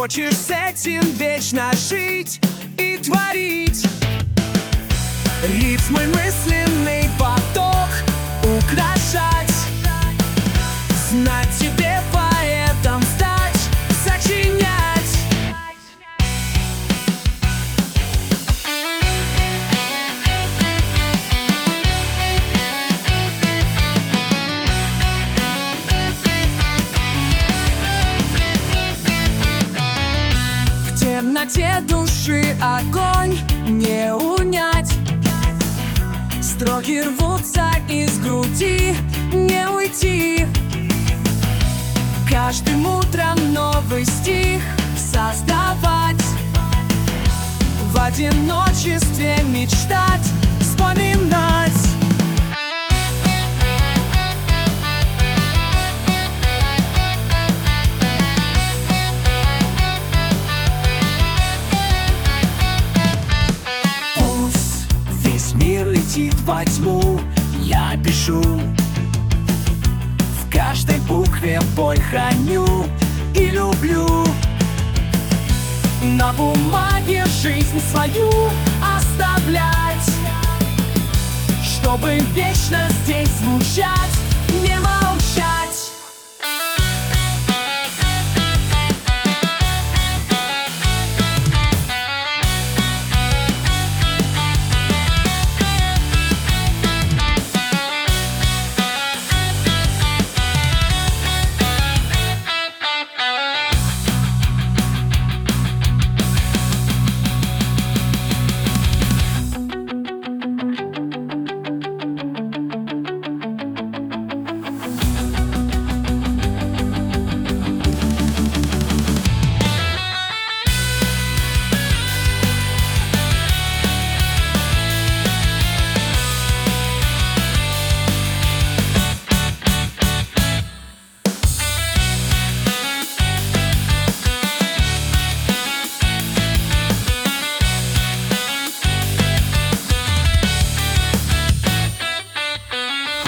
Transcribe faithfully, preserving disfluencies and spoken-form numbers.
Хочешь с этим вечно жить и творить. Ритмы мысленный поток украшать. Знать тебе поэтом стать, сочинять. В темноте души огонь не унять. Строки рвутся из груди, не уйти. Каждым утром новый стих создавать. В одиночестве мечтать, вспоминать. Пусть весь мир летит во тьму, я пишу. В каждой букве боль храню и люблю. На бумаге жизнь свою оставлять, чтобы вечно здесь звучать, не молчать.